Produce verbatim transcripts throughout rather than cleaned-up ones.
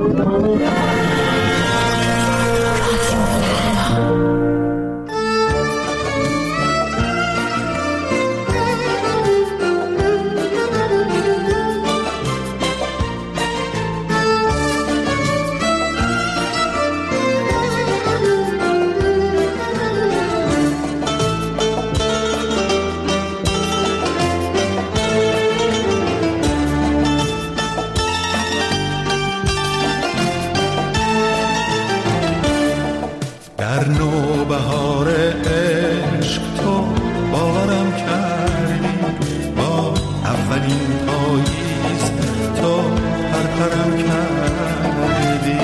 در نوبهار عشق تو باورم کردی، با اولین پاییز تو پرپرم کردی.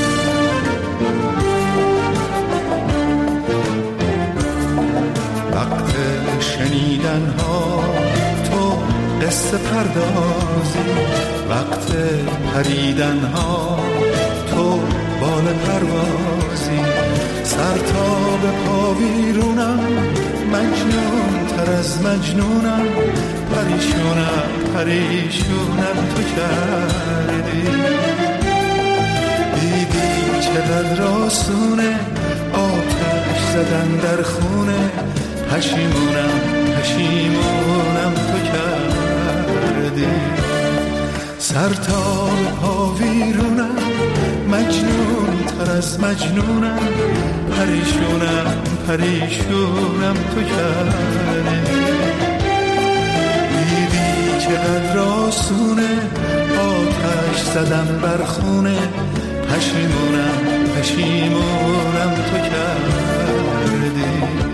وقت شنیدن ها تو قصه پردازی، وقت پریدن ها تو بال پروازی. سر تا به پا ویرونم، مجنون تر از مجنونم، پریشونم پریشونم تو کردی. دیدی چقدر آسونه آتش زدن در خونه، پشیمونم پشیمونم تو کردی. سر تا به پا ویرونم، مجنون تر از مجنونم، پریشونم پریشونم تو کردی. دیدی چقدر آسونه آتش زدم بر خونه، پشیمونم پشیمونم تو کردی.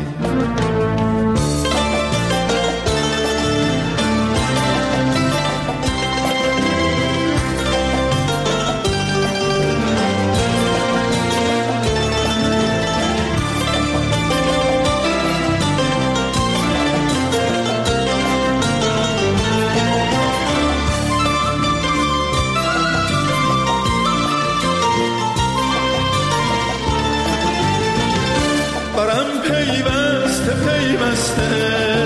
برم پیوسته پیوسته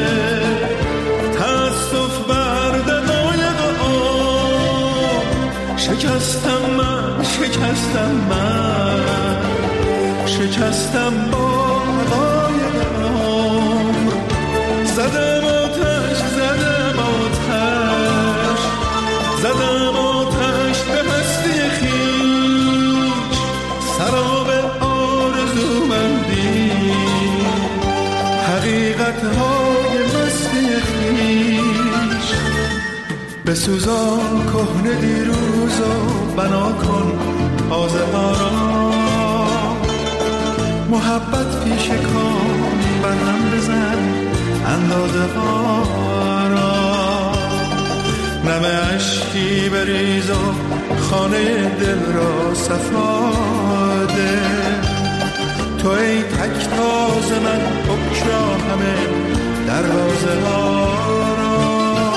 تأسف بر دقایق آن، شکستم من شکستم من شکستم با حقایق عمر. زدم آتش زدم آتش زدم آتش به هستی خویش، سراب آرزومندی حقیقت‌های مستی خویش. بسوزان کهنه دیروز و بنا کن تازه ها را، محبت پیش کام برهم بزن اندازه ها را. نم عشقی بریز و خانه دل را صفاده، تو ای تک تاز من بکشا همه دروازه ها را.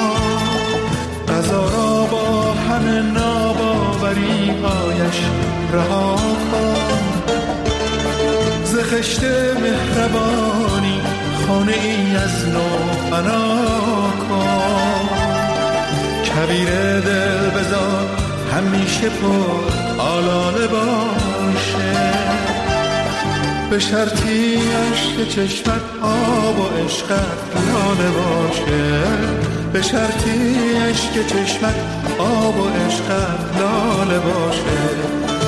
قضا را با همه ناباوری هایش رها کن، ز خشت مهربانی خانه ای از نو بنا کن. کویر دل بذار همیشه پر آلاله باشه، به شرطی عشق چشمت آب و عشقت لاله باشه، به شرطی عشق چشمت آب و عشقت لاله باشه.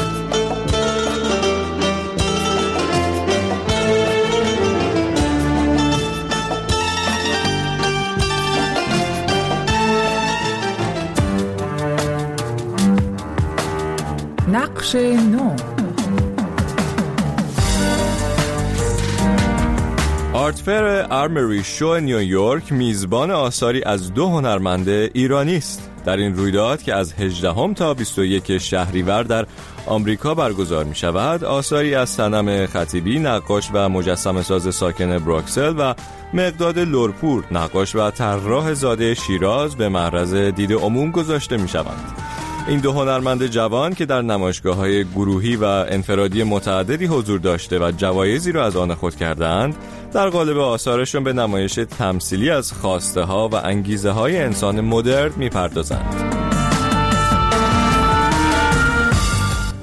نقش نو. آرتفر آرموری شو نیویورک میزبان آثاری از دو هنرمند ایرانی است. در این رویداد که از هجدهم تا بیست و یک شهریور در آمریکا برگزار می شود، آثاری از صنم خطیبی نقاش و مجسمه ساز ساکن بروکسل و مقداد لورپور نقاش و طراح زاده شیراز به معرض دید عموم گذاشته می شوند. این دو هنرمند جوان که در نمایشگاه‌های گروهی و انفرادی متعددی حضور داشته و جوایزی را از آن خود کردند، در قالب آثارشون به نمایش تمثیلی از خواسته ها و انگیزه های انسان مدرن میپردازند.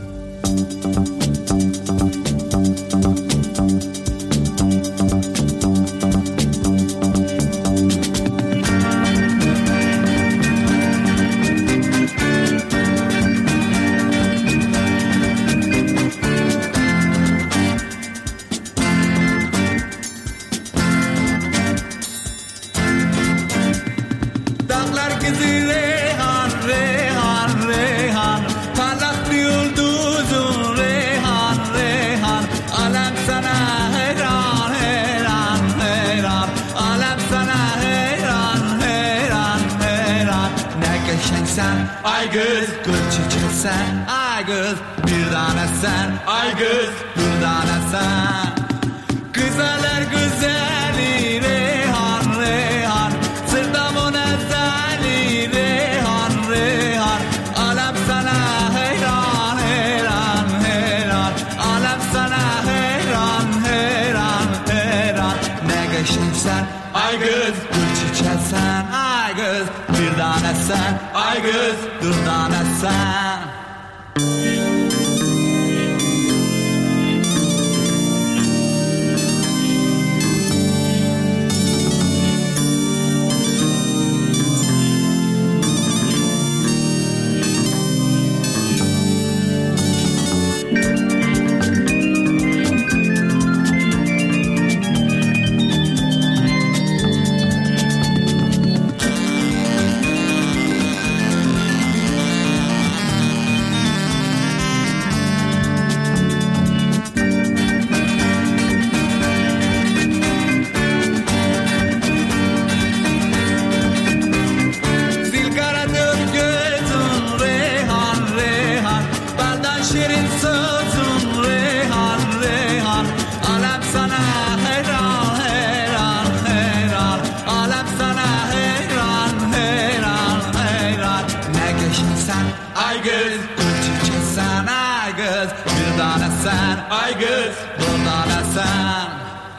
ay göz gül çiçeksen, ay göz bir tanesen, ay göz bir tanesen. Güzeller güzeli Reyhan Reyhan, sırtımın ezeli Reyhan Reyhan. Alem sana heyran heyran heyran, alem sana heyran heyran heyran. Ne geçimsen ay göz gül çiçeksen, ay göz bir tanesen, ay göz bir tanesen. Ay göz buradan esen.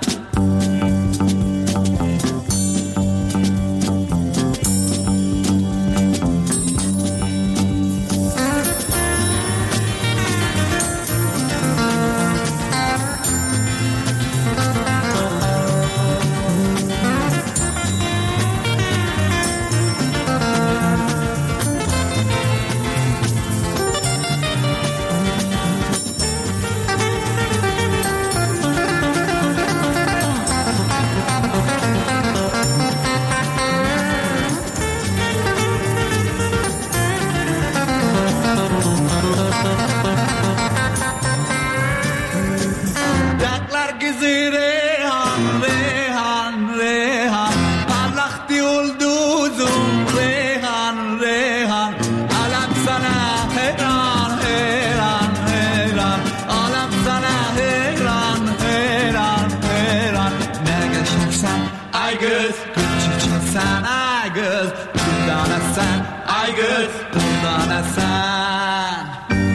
Ay göz gül çiçeksen, ay göz bir tanesen, ay göz bir tanesen.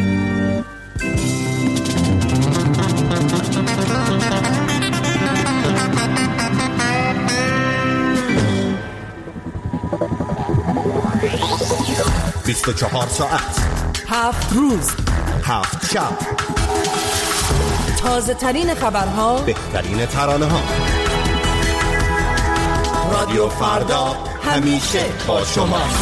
بیست و چهار ساعت، هفت روز، هفت شب، تازه ترین خبرها، بهترین ترانه ها. رادیو فردا همیشه با شماست.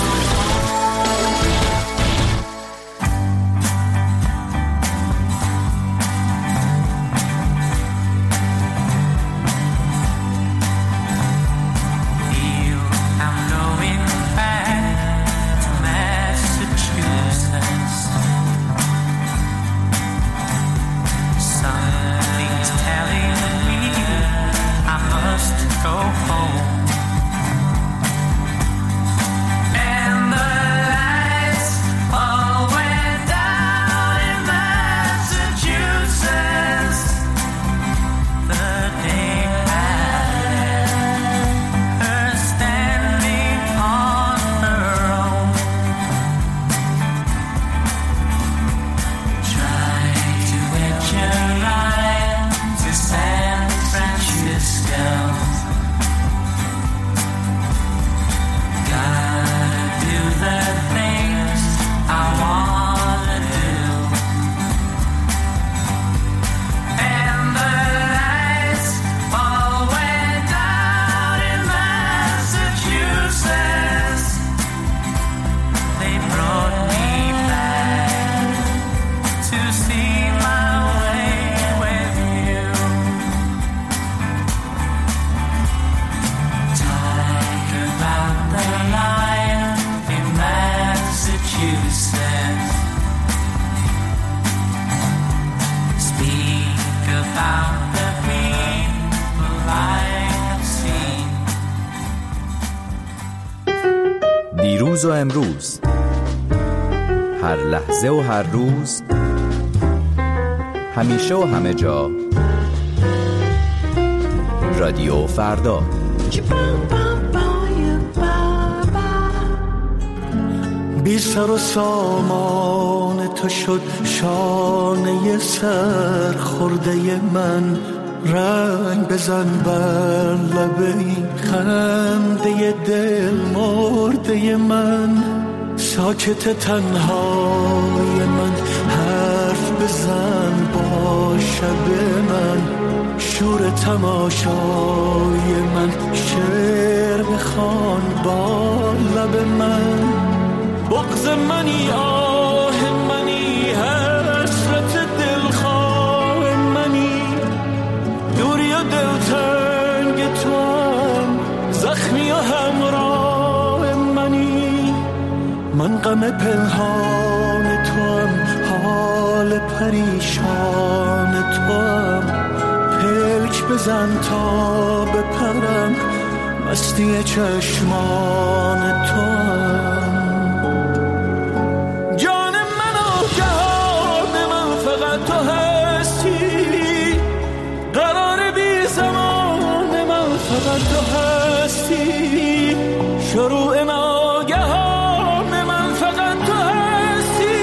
دیروز و امروز. هر لحظه و هر روز، همیشه و همه جا. رادیو فردا. بی سر و سامان تو شد شانه سر خورده من، رنگ بزن بر لب این خنده دل مرده من، ساکت تنهای من حرف بزن با شب من، شور تماشای من شعر بخوان با لب من، بغض منی آه منی حسرت دلخواه منی، دوری و دلتنگ تو هم زخمی و همراه منی، من غم پنهان تو هم حال پریشان تو هم، پلک بزن تا بپرم مستی چشمان تو هم، تو هستی قرار بی زمان من، فقط تو هستی شروع ناگهان من، فقط تو هستی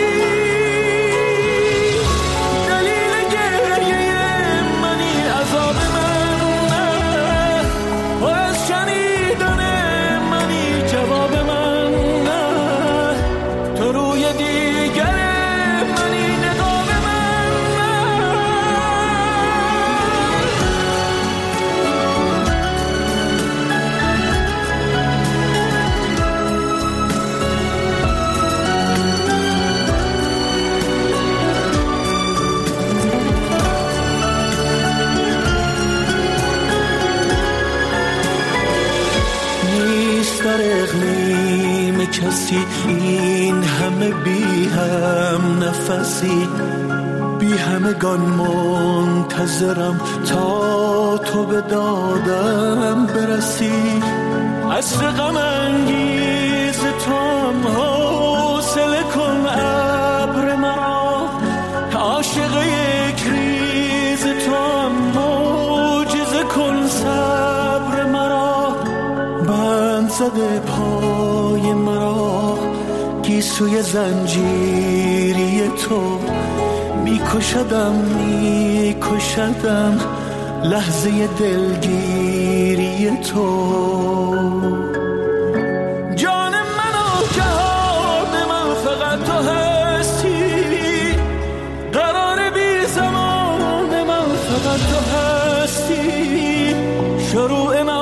دلیل گریه منی، عذاب من نه و از شنیدن منی، جواب من نه تو روی دیگر در اقلیم کسی این همه بی هم نفسی، بی همگان منتظرم تا تو به دادم برسی، عصر غم انگیز تو هم حوصله کن ابر مرا، عاشق یک ریز تو هم معجزه کن صبر مرا، بند زده پای مرا گیسوی زنجیری تو، میکشدم میکشدم لحظه دلگیری تو، جان من و جهان من فقط تو هستی، قرار بی زمان من فقط تو هستی، شروع من